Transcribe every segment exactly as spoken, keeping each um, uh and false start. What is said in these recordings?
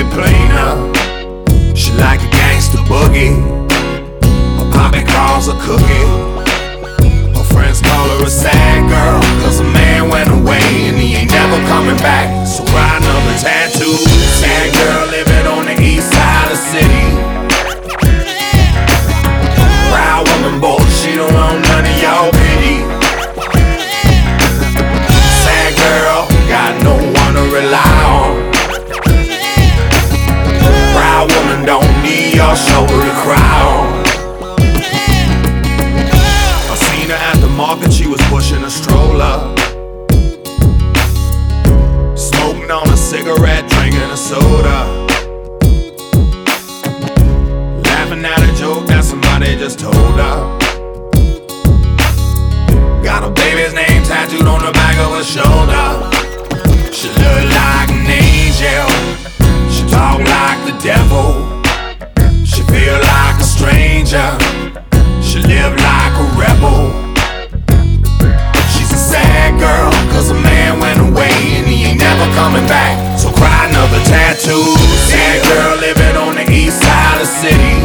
it plainer. She like a gangster boogie. Her poppy calls a cookie. Her friends call her a sad girl, cause a man went away and he ain't never coming back. So cry another tattoo. Sad girl living on the east side of the city. Proud woman, boy, she don't want none of y'all pity. Sad girl, got no one to rely on. Proud woman don't need your shoulder to cry on. I seen her at the market, she was pushing a stroller, smoking on a cigarette, drinking a soda, laughing at a joke that somebody just told her. Got a baby's name tattooed on the back of her shoulder. She look like an angel, she talk like the devil, she feel like a stranger, she live like a rebel. She's a sad girl, cause a man went away and he ain't never coming back. So cry another tattoo. Sad girl living on the east side of the city.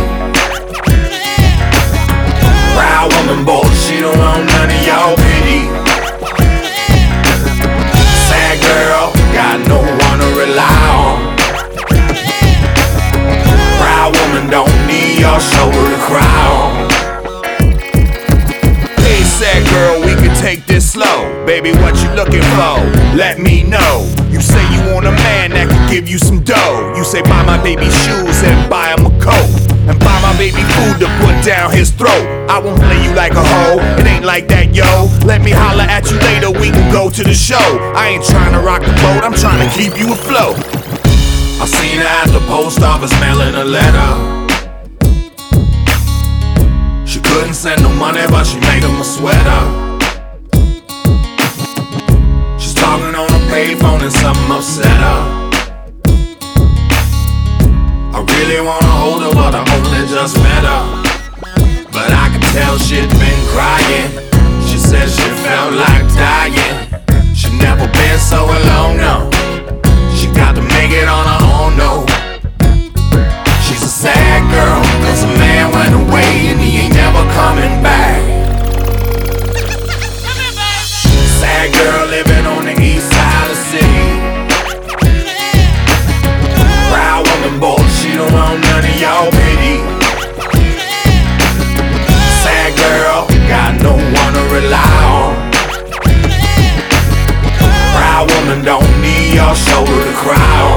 Proud woman, boy, she don't want none of y'all pity. Sad girl, got no one to rely on. Proud woman don't need your shoulder to cry on. Hey, sad girl, we can take this slow. Baby, what you looking for? Let me know. You say you want a man that can give you some dough. You say buy my baby shoes and buy him a coat, and buy my baby food to put down his throat. I won't play you like a hoe, it ain't like that, yo. Let me holler at you later, we can go to the show. I ain't trying to rock the boat, I'm trying to keep you afloat. I seen her at the post office mailing a letter. She couldn't send no money, but she made him a sweater. She's talking on a payphone and something upset her. I really wanna hold her, but I only just met her. But I could tell she'd been crying. She said she felt like dying. She'd never been so alone, no. She got to make it on her own, no. She's a sad girl, cause a man went away and he ain't never coming back. Sad girl living on the east side of the city. Proud woman, boy, she don't want none of y'all pity. Sad girl, got no one to rely on. Proud woman don't need your shoulder to cry on.